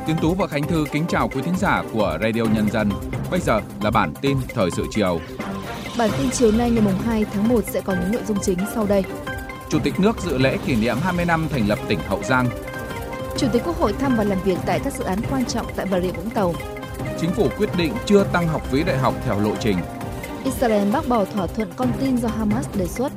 Tiến Tú và Khánh Thư kính chào quý thính giả của Radio Nhân dân. Bây giờ là bản tin thời sự chiều. Bản tin chiều nay ngày 2 tháng 1 sẽ có những nội dung chính sau đây. Chủ tịch nước dự lễ kỷ niệm 20 năm thành lập tỉnh Hậu Giang. Chủ tịch Quốc hội thăm và làm việc tại các dự án quan trọng tại Bà Rịa Vũng Tàu. Chính phủ quyết định chưa tăng học phí đại học theo lộ trình. Israel bác bỏ thỏa thuận con tin do Hamas đề xuất.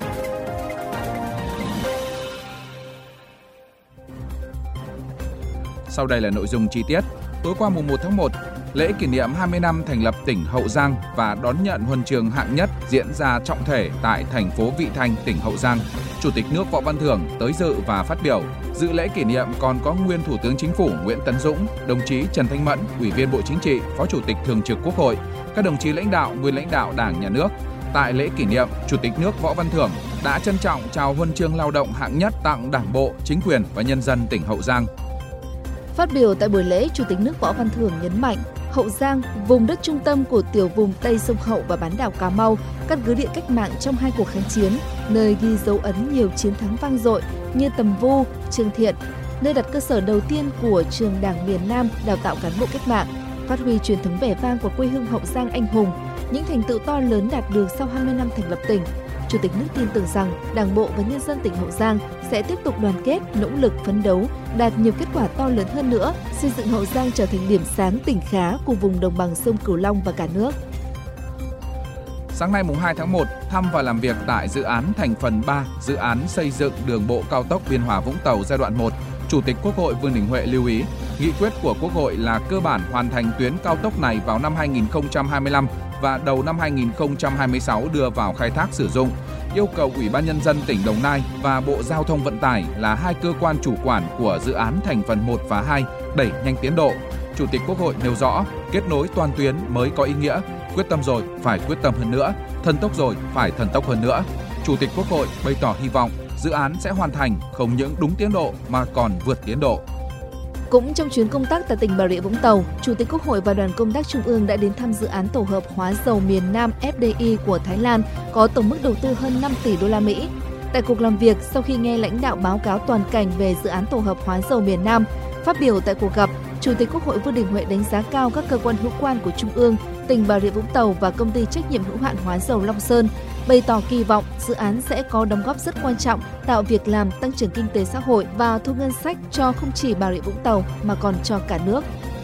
Sau đây là nội dung chi tiết. Tối qua mùng 1 tháng 1, lễ kỷ niệm 20 năm thành lập tỉnh Hậu Giang và đón nhận huân chương hạng nhất diễn ra trọng thể tại thành phố Vị Thanh, tỉnh Hậu Giang. Chủ tịch nước Võ Văn Thưởng tới dự và phát biểu. Dự lễ kỷ niệm còn có nguyên Thủ tướng Chính phủ Nguyễn Tấn Dũng, đồng chí Trần Thanh Mẫn, Ủy viên Bộ Chính trị, Phó Chủ tịch Thường trực Quốc hội, các đồng chí lãnh đạo, nguyên lãnh đạo Đảng, Nhà nước. Tại lễ kỷ niệm, Chủ tịch nước Võ Văn Thưởng đã trân trọng trao huân chương lao động hạng nhất tặng Đảng bộ, chính quyền và nhân dân tỉnh Hậu Giang. Phát biểu tại buổi lễ, Chủ tịch nước Võ Văn Thưởng nhấn mạnh, Hậu Giang, vùng đất trung tâm của tiểu vùng Tây sông Hậu và bán đảo Cà Mau, căn cứ địa cách mạng trong hai cuộc kháng chiến, nơi ghi dấu ấn nhiều chiến thắng vang dội như Tầm Vu, Trường Thiện, nơi đặt cơ sở đầu tiên của trường Đảng miền Nam đào tạo cán bộ cách mạng, phát huy truyền thống vẻ vang của quê hương Hậu Giang anh hùng, những thành tựu to lớn đạt được sau 20 năm thành lập tỉnh. Chủ tịch nước tin tưởng rằng Đảng bộ và nhân dân tỉnh Hậu Giang sẽ tiếp tục đoàn kết, nỗ lực phấn đấu, đạt nhiều kết quả to lớn hơn nữa, xây dựng Hậu Giang trở thành điểm sáng tỉnh khá của vùng đồng bằng sông Cửu Long và cả nước. Sáng nay mùng 2 tháng 1, thăm và làm việc tại dự án thành phần 3, dự án xây dựng đường bộ cao tốc Biên Hòa Vũng Tàu giai đoạn 1, Chủ tịch Quốc hội Vương Đình Huệ lưu ý, nghị quyết của Quốc hội là cơ bản hoàn thành tuyến cao tốc này vào năm 2025 và đầu năm 2026 đưa vào khai thác sử dụng. Yêu cầu Ủy ban Nhân dân tỉnh Đồng Nai và Bộ Giao thông Vận tải là hai cơ quan chủ quản của dự án thành phần 1 và 2 đẩy nhanh tiến độ. Chủ tịch Quốc hội nêu rõ, kết nối toàn tuyến mới có ý nghĩa, quyết tâm rồi phải quyết tâm hơn nữa, thần tốc rồi phải thần tốc hơn nữa. Chủ tịch Quốc hội bày tỏ hy vọng dự án sẽ hoàn thành không những đúng tiến độ mà còn vượt tiến độ. Cũng trong chuyến công tác tại tỉnh Bà Rịa Vũng Tàu, Chủ tịch Quốc hội và đoàn công tác Trung ương đã đến thăm dự án tổ hợp hóa dầu miền Nam FDI của Thái Lan có tổng mức đầu tư hơn 5 tỷ đô la Mỹ. Tại cuộc làm việc, sau khi nghe lãnh đạo báo cáo toàn cảnh về dự án tổ hợp hóa dầu miền Nam, phát biểu tại cuộc gặp, Chủ tịch Quốc hội Vương Đình Huệ đánh giá cao các cơ quan hữu quan của Trung ương, tỉnh Bà Rịa Vũng Tàu và công ty trách nhiệm hữu hạn hóa dầu Long Sơn, bày tỏ kỳ vọng dự án sẽ có đóng góp rất quan trọng, tạo việc làm, tăng trưởng kinh tế xã hội và thu ngân sách cho không chỉ Bà Rịa Vũng Tàu mà còn cho cả nước.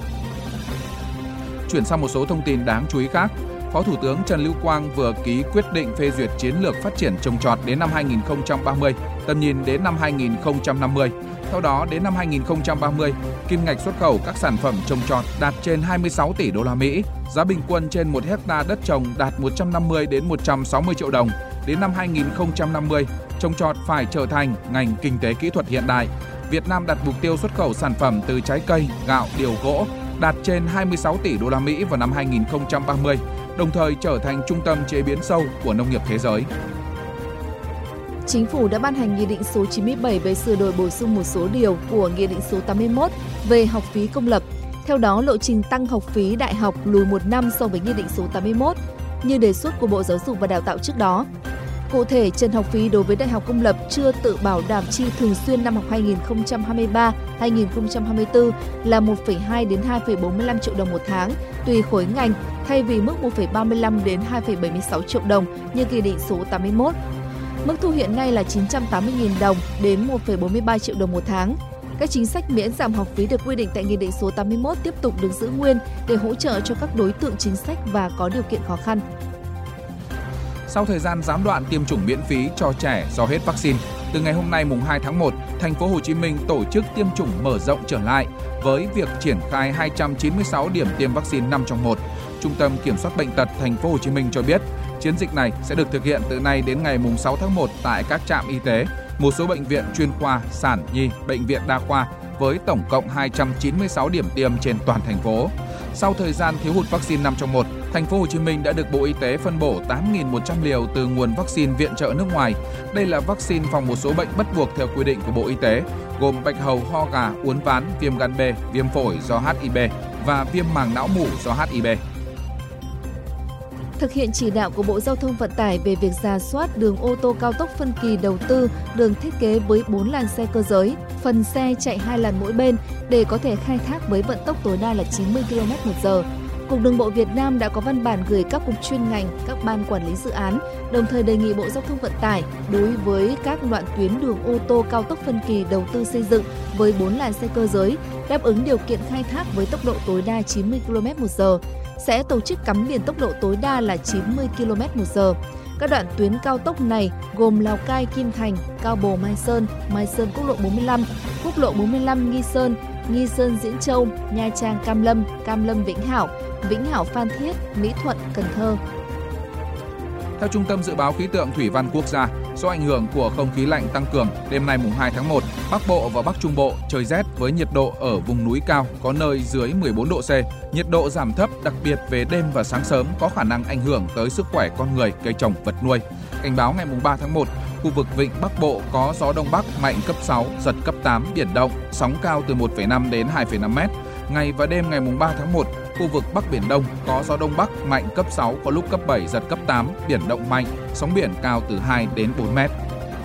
Chuyển sang một số thông tin đáng chú ý khác. Phó Thủ tướng Trần Lưu Quang vừa ký quyết định phê duyệt chiến lược phát triển trồng trọt đến năm 2030, tầm nhìn đến năm 2050. Theo đó, đến năm 2030, kim ngạch xuất khẩu các sản phẩm trồng trọt đạt trên 26 tỷ đô la Mỹ, giá bình quân trên 1 hectare đất trồng đạt 150 đến 160 triệu đồng. Đến năm 2050, trồng trọt phải trở thành ngành kinh tế kỹ thuật hiện đại. Việt Nam đặt mục tiêu xuất khẩu sản phẩm từ trái cây, gạo, điều gỗ đạt trên 26 tỷ đô la Mỹ vào năm 2030, đồng thời trở thành trung tâm chế biến sâu của nông nghiệp thế giới. Chính phủ đã ban hành Nghị định số 97 về sửa đổi bổ sung một số điều của Nghị định số 81 về học phí công lập. Theo đó, lộ trình tăng học phí đại học lùi 1 năm so với Nghị định số 81, như đề xuất của Bộ Giáo dục và Đào tạo trước đó. Cụ thể, trần học phí đối với đại học công lập chưa tự bảo đảm chi thường xuyên năm học 2023-2024 là 1,2 đến 2,45 triệu đồng một tháng, tùy khối ngành, thay vì mức 1,35 đến 2,76 triệu đồng như Nghị định số 81. Mức thu hiện nay là 980.000 đồng đến 1,43 triệu đồng một tháng. Các chính sách miễn giảm học phí được quy định tại Nghị định số 81 tiếp tục được giữ nguyên để hỗ trợ cho các đối tượng chính sách và có điều kiện khó khăn. Sau thời gian gián đoạn tiêm chủng miễn phí cho trẻ do hết vaccine, từ ngày hôm nay mùng 2 tháng 1, thành phố Hồ Chí Minh tổ chức tiêm chủng mở rộng trở lại với việc triển khai 296 điểm tiêm vaccine 5 trong 1. Trung tâm Kiểm soát bệnh tật thành phố Hồ Chí Minh cho biết, chiến dịch này sẽ được thực hiện từ nay đến ngày mùng 6 tháng 1 tại các trạm y tế, một số bệnh viện chuyên khoa, sản nhi, bệnh viện đa khoa với tổng cộng 296 điểm tiêm trên toàn thành phố. Sau thời gian thiếu hụt vaccine 5 trong 1, thành phố Hồ Chí Minh đã được Bộ Y tế phân bổ 8.100 liều từ nguồn vaccine viện trợ nước ngoài. Đây là vaccine phòng một số bệnh bắt buộc theo quy định của Bộ Y tế, gồm bạch hầu, ho gà, uốn ván, viêm gan B, viêm phổi do HIV và viêm màng não mủ do HIV. Thực hiện chỉ đạo của Bộ Giao thông Vận tải về việc rà soát đường ô tô cao tốc phân kỳ đầu tư, đường thiết kế với 4 làn xe cơ giới, phần xe chạy 2 làn mỗi bên để có thể khai thác với vận tốc tối đa là 90 km/h. Cục Đường bộ Việt Nam đã có văn bản gửi các cục chuyên ngành, các ban quản lý dự án, đồng thời đề nghị Bộ Giao thông Vận tải đối với các đoạn tuyến đường ô tô cao tốc phân kỳ đầu tư xây dựng với 4 làn xe cơ giới đáp ứng điều kiện khai thác với tốc độ tối đa 90 km/h sẽ tổ chức cắm biển tốc độ tối đa là 90 km/h. Các đoạn tuyến cao tốc này gồm Lào Cai Kim Thành, Cao Bồ Mai Sơn Quốc lộ 45, quốc lộ 45 Nghi Sơn Diễn Châu, Nha Trang Cam Lâm Vĩnh Hảo Phan Thiết, Mỹ Thuận Cần Thơ. Theo Trung tâm Dự báo Khí tượng Thủy văn Quốc gia, do ảnh hưởng của không khí lạnh tăng cường, đêm nay mùng 2 tháng 1, Bắc Bộ và Bắc Trung Bộ trời rét với nhiệt độ ở vùng núi cao có nơi dưới 14 độ C. Nhiệt độ giảm thấp đặc biệt về đêm và sáng sớm có khả năng ảnh hưởng tới sức khỏe con người, cây trồng, vật nuôi. Cảnh báo ngày mùng 3 tháng 1, khu vực Vịnh Bắc Bộ có gió Đông Bắc mạnh cấp 6, giật cấp 8, biển động, sóng cao từ 1,5 đến 2,5 mét. Ngày và đêm ngày mùng 3 tháng 1, khu vực Bắc Biển Đông có gió Đông Bắc mạnh cấp 6, có lúc cấp 7, giật cấp 8, biển động mạnh, sóng biển cao từ 2 đến 4 mét.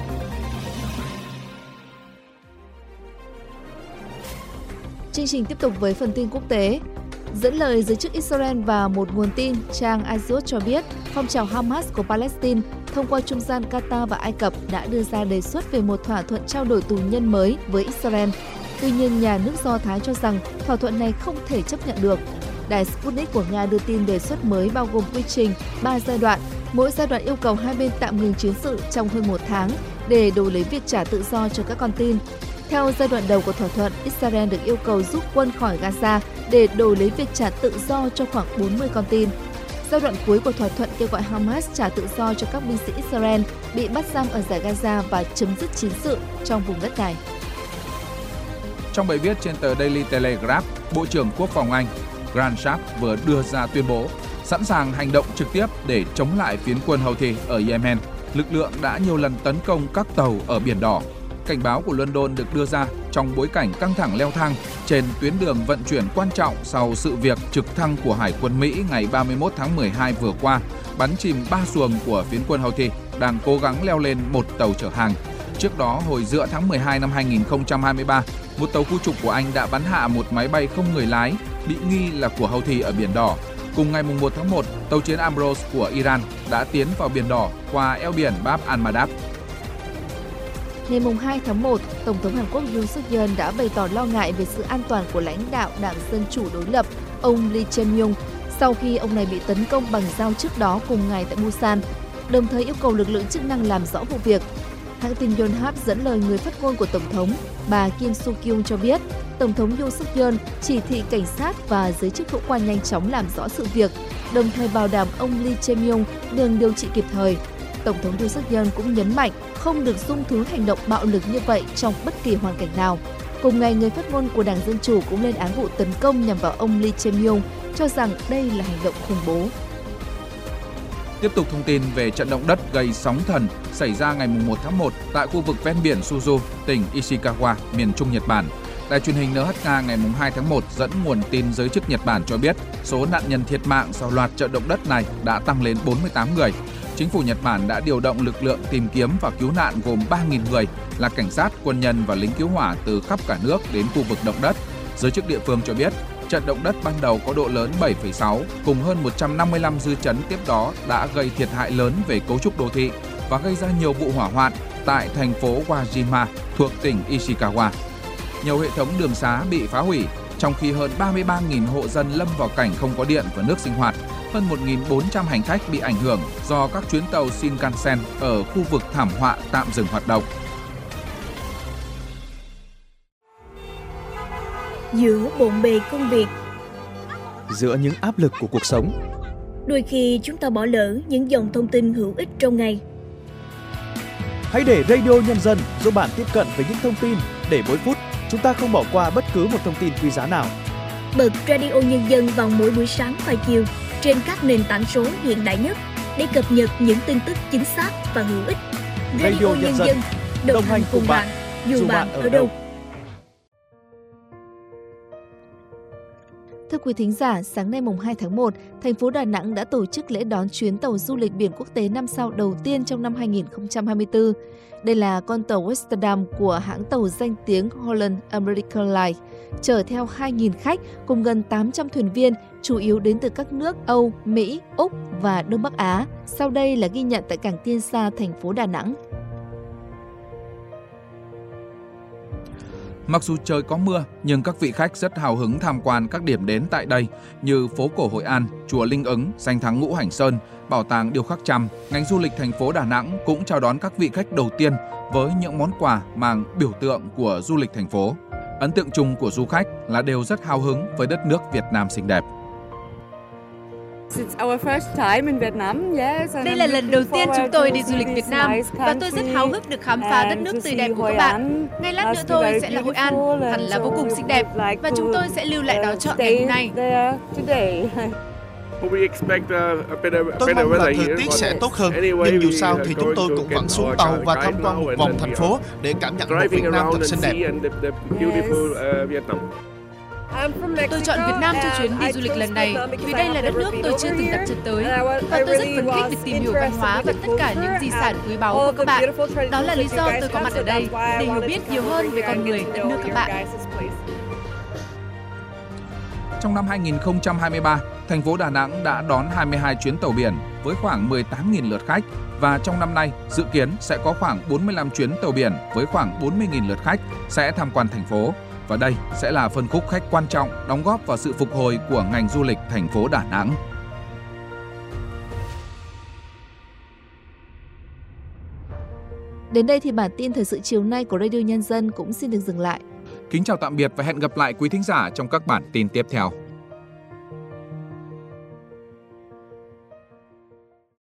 Chương trình tiếp tục với phần tin quốc tế. Dẫn lời giới chức Israel và một nguồn tin, trang Axios cho biết, phong trào Hamas của Palestine thông qua trung gian Qatar và Ai Cập đã đưa ra đề xuất về một thỏa thuận trao đổi tù nhân mới với Israel. Tuy nhiên, nhà nước Do Thái cho rằng thỏa thuận này không thể chấp nhận được. Đài Sputnik của Nga đưa tin đề xuất mới bao gồm quy trình 3 giai đoạn, mỗi giai đoạn yêu cầu hai bên tạm ngừng chiến sự trong hơn 1 tháng để đổi lấy việc trả tự do cho các con tin. Theo giai đoạn đầu của thỏa thuận, Israel được yêu cầu rút quân khỏi Gaza để đổi lấy việc trả tự do cho khoảng 40 con tin. Giai đoạn cuối của thỏa thuận kêu gọi Hamas trả tự do cho các binh sĩ Israel bị bắt giam ở dải Gaza và chấm dứt chiến sự trong vùng đất này. Trong bài viết trên tờ Daily Telegraph, Bộ trưởng Quốc phòng Anh Grant Shapps vừa đưa ra tuyên bố sẵn sàng hành động trực tiếp để chống lại phiến quân Houthi ở Yemen. Lực lượng đã nhiều lần tấn công các tàu ở Biển Đỏ. Cảnh báo của London được đưa ra trong bối cảnh căng thẳng leo thang trên tuyến đường vận chuyển quan trọng sau sự việc trực thăng của Hải quân Mỹ ngày 31 tháng 12 vừa qua bắn chìm 3 xuồng của phiến quân Houthi đang cố gắng leo lên một tàu chở hàng. Trước đó, hồi giữa tháng 12 năm 2023, một tàu khu trục của Anh đã bắn hạ một máy bay không người lái bị nghi là của Houthi ở Biển Đỏ. Cùng ngày 1 tháng 1, tàu chiến Ambrose của Iran đã tiến vào Biển Đỏ qua eo biển Bab al-Mandab. Ngày 2 tháng 1, Tổng thống Hàn Quốc Yoon Suk Yeol đã bày tỏ lo ngại về sự an toàn của lãnh đạo Đảng Dân Chủ đối lập, ông Lee Jae-myung, sau khi ông này bị tấn công bằng dao trước đó cùng ngày tại Busan, đồng thời yêu cầu lực lượng chức năng làm rõ vụ việc. Hãng tin Yonhap dẫn lời người phát ngôn của Tổng thống, bà Kim Soo-kyung cho biết, Tổng thống Yoon Suk Yeol chỉ thị cảnh sát và giới chức hữu quan nhanh chóng làm rõ sự việc, đồng thời bảo đảm ông Lee Jae-myung được điều trị kịp thời. Tổng thống Yoon Suk Yeol cũng nhấn mạnh không được dung thứ hành động bạo lực như vậy trong bất kỳ hoàn cảnh nào. Cùng ngày, người phát ngôn của Đảng Dân Chủ cũng lên án vụ tấn công nhằm vào ông Lee Jae-myung, cho rằng đây là hành động khủng bố. Tiếp tục thông tin về trận động đất gây sóng thần xảy ra ngày 1 tháng 1 tại khu vực ven biển Suzu, tỉnh Ishikawa, miền Trung Nhật Bản. Đài truyền hình NHK ngày 2 tháng 1 dẫn nguồn tin giới chức Nhật Bản cho biết số nạn nhân thiệt mạng sau loạt trận động đất này đã tăng lên 48 người. Chính phủ Nhật Bản đã điều động lực lượng tìm kiếm và cứu nạn gồm 3.000 người là cảnh sát, quân nhân và lính cứu hỏa từ khắp cả nước đến khu vực động đất. Giới chức địa phương cho biết, trận động đất ban đầu có độ lớn 7,6 cùng hơn 155 dư chấn tiếp đó đã gây thiệt hại lớn về cấu trúc đô thị và gây ra nhiều vụ hỏa hoạn tại thành phố Wajima thuộc tỉnh Ishikawa. Nhiều hệ thống đường xá bị phá hủy, trong khi hơn 33.000 hộ dân lâm vào cảnh không có điện và nước sinh hoạt. Hơn 1.400 hành khách bị ảnh hưởng do các chuyến tàu Shinkansen ở khu vực thảm họa tạm dừng hoạt động. Giữa bộn bề công việc, giữa những áp lực của cuộc sống, đôi khi chúng ta bỏ lỡ những dòng thông tin hữu ích trong ngày. Hãy để Radio Nhân dân giúp bạn tiếp cận với những thông tin để mỗi phút chúng ta không bỏ qua bất cứ một thông tin quý giá nào. Bật Radio Nhân dân vào mỗi buổi sáng và chiều trên các nền tảng số hiện đại nhất để cập nhật những tin tức chính xác và hữu ích. Radio Nhân dân đồng hành cùng bạn dù bạn ở đâu. Thưa quý thính giả, sáng nay mùng 2 tháng 1, thành phố Đà Nẵng đã tổ chức lễ đón chuyến tàu du lịch biển quốc tế 5 sao đầu tiên trong năm 2024. Đây là con tàu Westerdam của hãng tàu danh tiếng Holland American Line, chở theo 2.000 khách cùng gần 800 thuyền viên, chủ yếu đến từ các nước Âu, Mỹ, Úc và Đông Bắc Á. Sau đây là ghi nhận tại cảng Tiên Sa, thành phố Đà Nẵng. Mặc dù trời có mưa, nhưng các vị khách rất hào hứng tham quan các điểm đến tại đây như phố cổ Hội An, chùa Linh Ứng, danh thắng Ngũ Hành Sơn, bảo tàng Điêu khắc Chăm. Ngành du lịch thành phố Đà Nẵng cũng chào đón các vị khách đầu tiên với những món quà mang biểu tượng của du lịch thành phố. Ấn tượng chung của du khách là đều rất hào hứng với đất nước Việt Nam xinh đẹp. Đây là lần đầu tiên chúng tôi đi du lịch Việt Nam và tôi rất háo hức được khám phá đất nước tươi đẹp của các bạn. Ngay lát nữa thôi sẽ là Hội An, hẳn là vô cùng xinh đẹp và chúng tôi sẽ lưu lại đó trọn ngày hôm nay. Tôi mong là thời tiết sẽ tốt hơn, nhưng dù sao thì chúng tôi cũng vẫn xuống tàu và tham quan một vòng thành phố để cảm nhận một Việt Nam thật xinh đẹp. Tôi chọn Việt Nam cho chuyến đi du lịch lần này vì đây là đất nước tôi chưa từng đặt chân tới và tôi rất phấn khích được tìm hiểu văn hóa và tất cả những di sản quý báu của các bạn. Đó là lý do tôi có mặt ở đây, để hiểu biết nhiều hơn về con người đất nước các bạn. Trong năm 2023, thành phố Đà Nẵng đã đón 22 chuyến tàu biển với khoảng 18.000 lượt khách và trong năm nay dự kiến sẽ có khoảng 45 chuyến tàu biển với khoảng 40.000 lượt khách sẽ tham quan thành phố. Và đây sẽ là phân khúc khách quan trọng đóng góp vào sự phục hồi của ngành du lịch thành phố Đà Nẵng. Đến đây thì bản tin thời sự chiều nay của Radio Nhân dân cũng xin được dừng lại. Kính chào tạm biệt và hẹn gặp lại quý thính giả trong các bản tin tiếp theo.